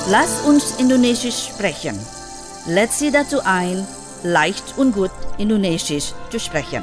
Lass uns Indonesisch sprechen. Let's Sie dazu ein, leicht und gut Indonesisch zu sprechen.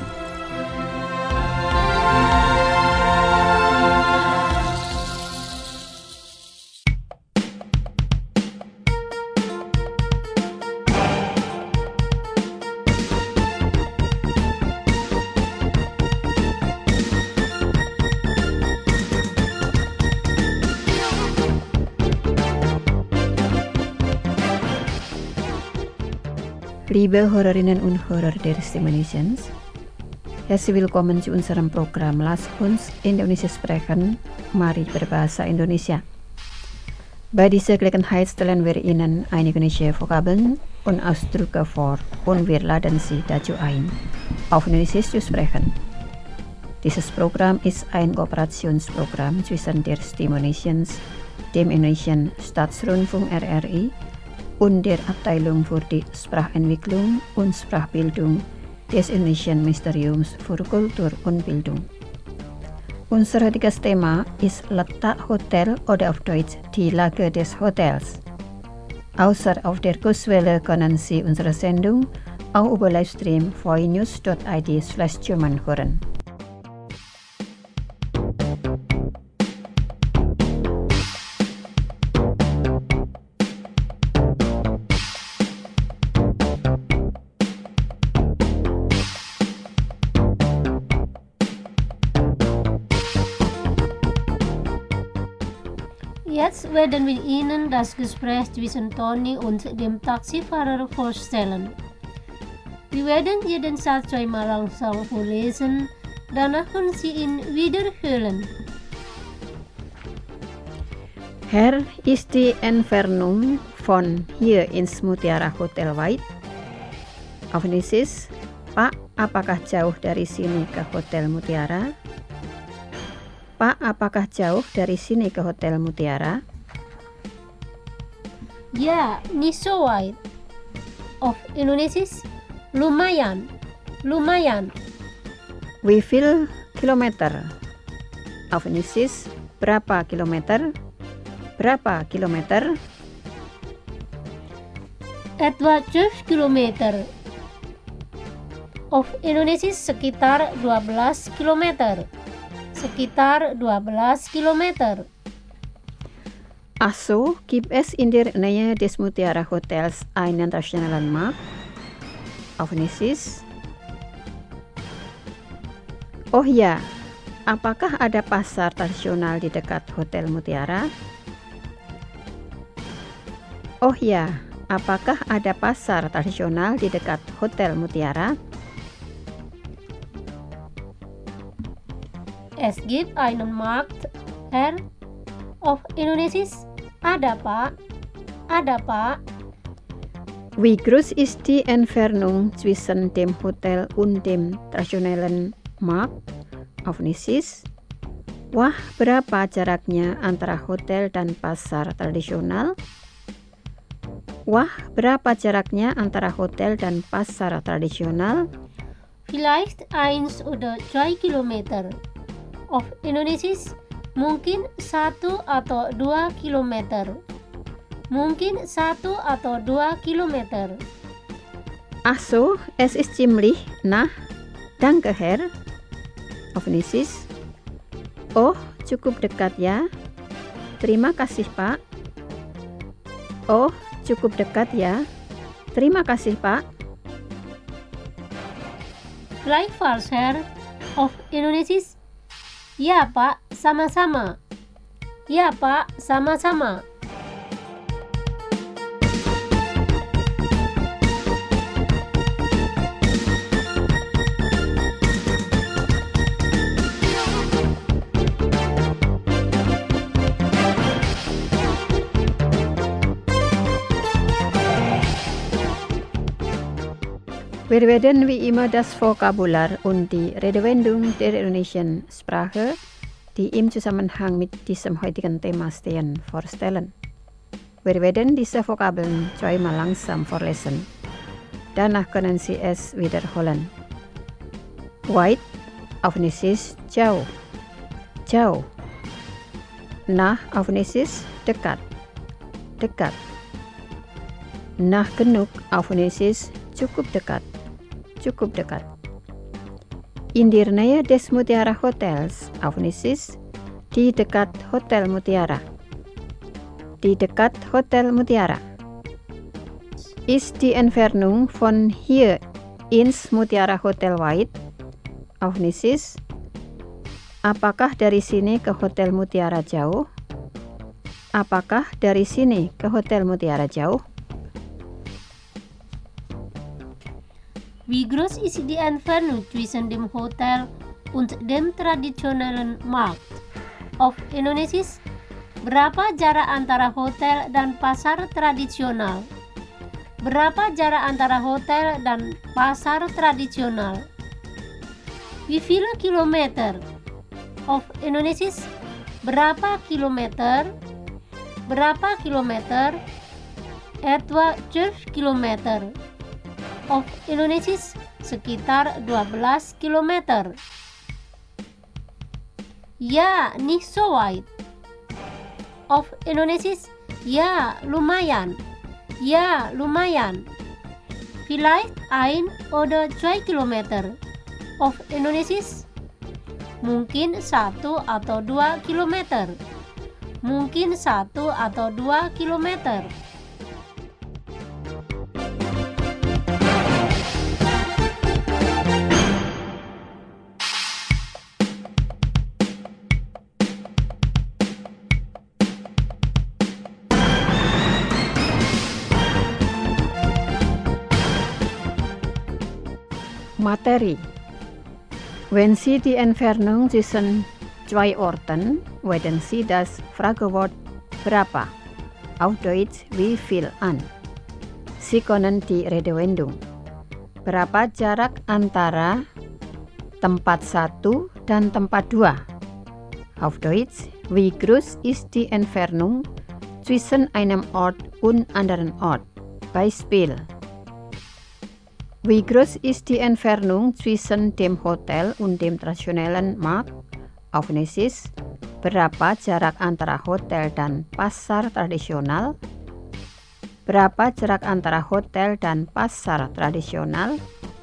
Liebe Hörerinnen und Hörer der Stimulations, herzlich willkommen zu unserem Programm Lass uns Indonesisch sprechen, mari berbahasa Indonesia. Bei dieser Gelegenheit stellen wir Ihnen einige indische Vokabeln und Ausdrücke vor und wir laden Sie dazu ein, auf Indonesisch zu sprechen. Dieses Programm ist ein Kooperationsprogramm zwischen der Stimulations, dem Indonesian Staatsrundfunk RRI, und der Abteilung für die Sprachentwicklung und Sprachbildung des Indonesian Ministeriums für Kultur und Bildung. Unser heutiges Thema ist Letak Hotel oder auf Deutsch die Lage des Hotels. Außer auf der Kurzwelle können Sie unsere Sendung auch über Livestream voinews.id/German hören. Jetzt werden wir Ihnen das Gespräch zwischen Tony und dem Taxifahrer vorstellen. Wir werden jeden Satz zweimal langsam vorlesen, danach können Sie ihn wiederholen. Herr, ist die Entfernung von hier ins Mutiara Hotel weit? Auf Indonesisch, Pak, apakah jauh dari sini ke Hotel Mutiara? Pak, apakah jauh dari sini ke Hotel Mutiara? Ya, nicht so weit. Auf Indonesisch, lumayan, lumayan. Wie viel Kilometer? Auf Indonesisch, berapa kilometer? Berapa kilometer? Etwa 12 kilometer. Auf Indonesisch sekitar 12 kilometer. Sekitar 12 kilometer. Also gibt es in der Nähe des Mutiara Hotels einen nationalen Markt? Auf Indonesisch. Oh ya, apakah ada pasar tradisional di dekat Hotel Mutiara? Oh ya, apakah ada pasar tradisional di dekat Hotel Mutiara? Es gibt einen Markt, Herr. Auf Indonesisch, ada Pak, ada Pak. Wie groß ist die Entfernung zwischen dem Hotel und dem traditionellen Markt? Auf Indonesisch. Wah, berapa jaraknya antara hotel dan pasar tradisional? Wah, berapa jaraknya antara hotel dan pasar tradisional? Vielleicht 1 oder 2 Kilometer. Auf Indonesisch, mungkin 1 atau 2 kilometer. Mungkin 1 atau 2 kilometer. Ach so, es ist ziemlich nah. Danke, Herr. Auf Indonesisch. Oh, cukup dekat ya. Terima kasih, Pak. Oh, cukup dekat ya. Terima kasih, Pak. Gleichfalls, Herr. Auf Indonesisch. Ya, Pak, sama-sama. Ya, Pak, sama-sama. Wir werden wie immer das Vokabular und die Redewendung der indonesian Sprache, die im Zusammenhang mit diesem heutigen Thema stehen, vorstellen. Wir werden diese Vokabeln zweimal langsam vorlesen. Danach können Sie es wiederholen. Weit, auf Indonesisch jauh, jauh. Nah, auf Indonesisch dekat, dekat. Nah genug auf Nesis, cukup dekat, cukup dekat. In der Nähe des Mutiara Hotels, auf Nesis, di dekat Hotel Mutiara. Di dekat Hotel Mutiara. Ist die Entfernung von hier ins Mutiara Hotel weit? Auf Nesis, apakah dari sini ke Hotel Mutiara jauh? Apakah dari sini ke Hotel Mutiara jauh? Wie groß ist die Entfernung zwischen dem Hotel und dem traditionellen Markt? Auf Indonesisch, berapa jarak antara hotel dan pasar tradisional? Berapa jarak antara hotel dan pasar tradisional? Wie viele Kilometer? Auf Indonesisch, berapa kilometer? Berapa kilometer? Etwa 12 kilometer. Auf Indonesisch, sekitar 12 kilometer. Ya, nicht so weit. Auf Indonesisch, ya, lumayan. Ya, lumayan. Vielleicht 1 oder 2 Kilometer. Auf Indonesisch, mungkin 1 atau 2 kilometer. Mungkin 1 atau 2 kilometer. Materi. Wenn Sie die Entfernung zwischen zwei Orten, wenden Sie das Fragewort berapa, auf Deutsch wie viel an. Sie können die Redewendung. Berapa jarak antara tempat 1 dan tempat 2? Auf Deutsch, wie groß ist die Entfernung zwischen einem Ort und anderen Ort? Beispiel. Wie groß ist die Entfernung zwischen dem Hotel und dem traditionellen Markt? Auf Indonesisch, berapa jarak antara hotel dan pasar tradisional? Berapa jarak antara hotel dan pasar tradisional?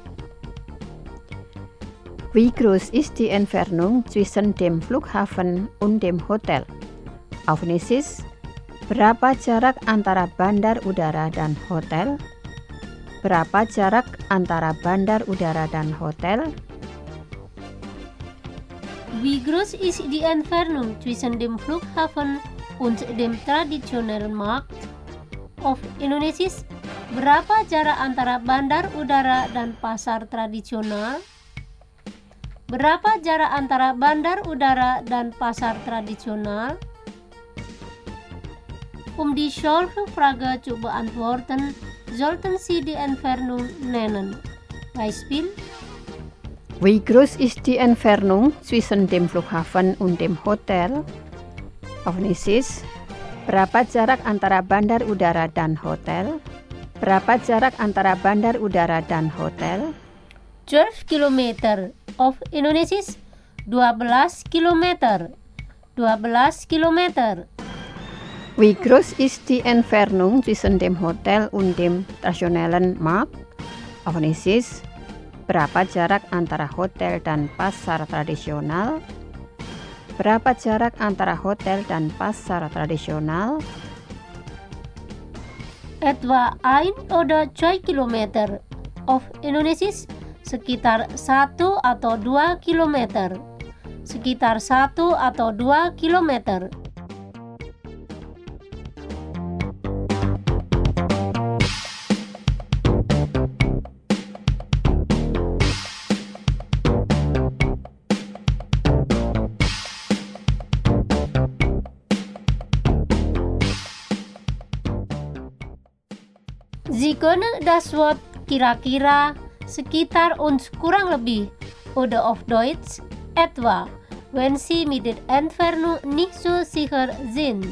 Wie groß ist die Entfernung zwischen dem Flughafen und dem Hotel? Auf Indonesisch, berapa jarak antara bandar udara dan hotel? Berapa jarak antara bandar udara dan hotel? Wie groß ist die Entfernung zwischen dem Flughafen und dem traditionellen Markt? Auf Indonesisch, berapa jarak antara bandar udara dan pasar tradisional? Berapa jarak antara bandar udara dan pasar tradisional? Die solche Frage zu beantworten, sollten Sie die Entfernung nennen. Beispiel. Wie groß ist die Entfernung zwischen dem Flughafen und dem Hotel? Auf Indonesisch, berapa jarak antara bandar udara dan hotel? Berapa jarak antara bandar udara dan hotel? 12 Kilometer. Auf Indonesisch, 12 Kilometer. 12 Kilometer. Wie groß ist die Entfernung zwischen dem Hotel und dem traditionellen Markt? Auf Indonesisch, berapa jarak antara hotel dan pasar tradisional? Berapa jarak antara hotel dan pasar tradisional? Etwa 1 oder 2 Kilometer. Auf Indonesisch, sekitar 1 atau 2 kilometer. Sekitar 1 atau 2 kilometer. Sie können das Wort kira-kira, sekitar und kurang lebih oder auf Deutsch etwa, wenn Sie mit der Entfernung nicht so sicher sind.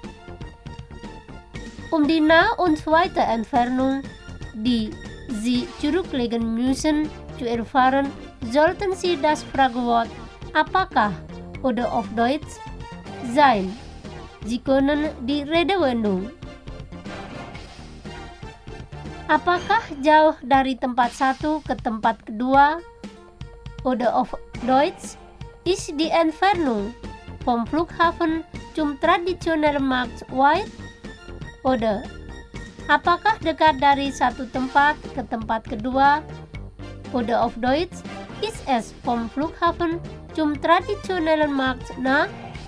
Die Nah- und weite Entfernung, die Sie zurücklegen müssen, zu erfahren, sollten Sie das Fragewort apakah oder auf Deutsch sein. Sie können die Redewendung Apakah jauh dari tempat satu ke tempat kedua? Oder auf Deutsch, ist die Entfernung vom Flughafen zum traditionellen Markt weit? Oder apakah dekat dari satu tempat ke tempat kedua? Oder auf Deutsch, ist es vom Flughafen zum traditionellen Markt nah?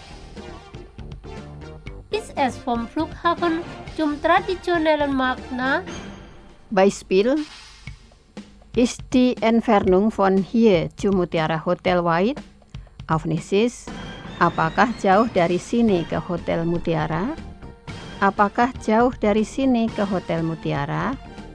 Ist es vom Flughafen zum traditionellen Markt nah? Beispiel: Ist die Entfernung von hier zum Mutiara Hotel weit? Auf Nächstes, apakah jauh dari sini ke Hotel Mutiara? Apakah jauh dari sini ke Hotel Mutiara?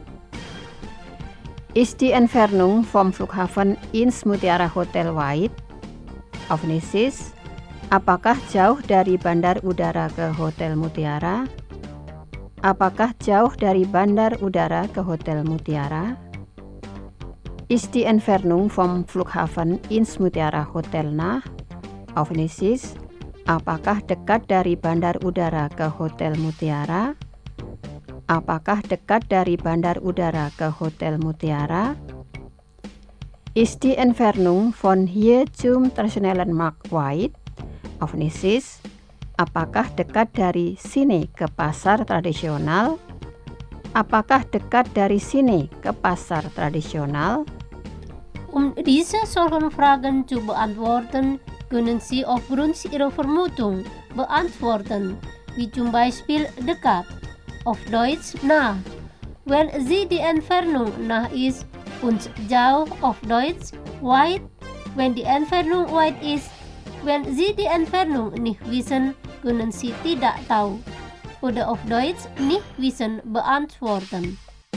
Ist die Entfernung vom Flughafen ins Mutiara Hotel weit? Auf Nächstes, apakah jauh dari Bandar Udara ke Hotel Mutiara? Apakah jauh dari Bandar Udara ke Hotel Mutiara? Ist die Entfernung vom Flughafen ins Mutiara Hotel nah? Auf Nächstes, apakah dekat dari Bandar Udara ke Hotel Mutiara? Apakah dekat dari Bandar Udara ke Hotel Mutiara? Ist die Entfernung von hier zum traditionellen Markt weit? Auf Nächstes, apakah dekat dari sini ke pasar tradisional? Apakah dekat dari sini ke pasar tradisional? Diese solchen Fragen zu beantworten, können Sie aufgrund Ihrer Vermutung beantworten, wie zum Beispiel dekat, auf Deutsch nah, wenn Sie die Entfernung nah ist, und jauh, auf Deutsch weit, wenn die Entfernung weit ist. Wenn Sie die Entfernung nicht wissen, können Sie tidak tahu, oder auf Deutsch nicht wissen beantworten.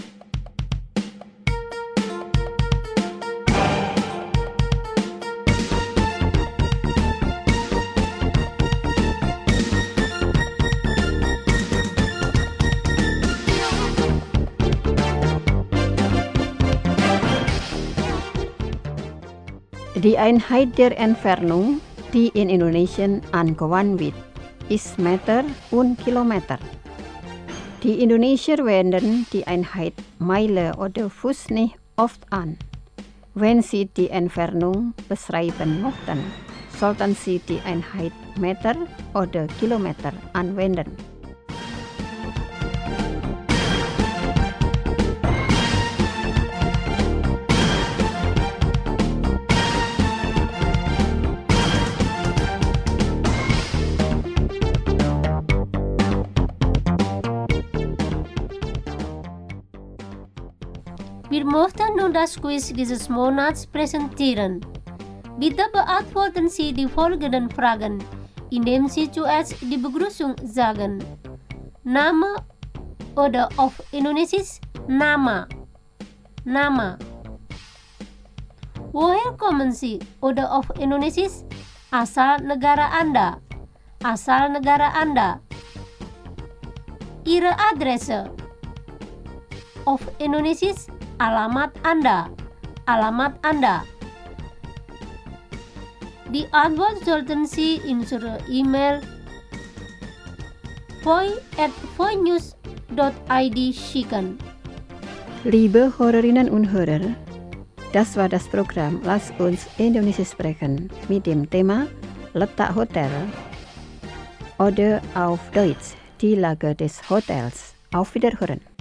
Die Einheit der Entfernung, die in Indonesian angewandt wird, ist Meter und Kilometer. Die Indonesier wenden die Einheit Meile oder Fuß nicht oft an. Wenn sie die Entfernung beschreiben möchten, sollten sie die Einheit Meter oder Kilometer anwenden. Wir möchten nun das Quiz dieses Monats präsentieren. Bitte beantworten Sie die folgenden Fragen, indem Sie zuerst die Begrüßung sagen. Name oder auf Indonesisch Nama. Nama. Woher kommen Sie oder auf Indonesisch asal negara Anda. Asal negara Anda. Ihre Adresse. Auf Indonesisch alamat Anda. Alamat Anda. Die Antwort sollten Sie in unsere E-Mail voi@voinews.id schicken. Liebe Hörerinnen und Hörer, das war das Programm Lass uns Indonesisch sprechen mit dem Thema Letak Hotel oder auf Deutsch die Lage des Hotels. Auf Wiederhören.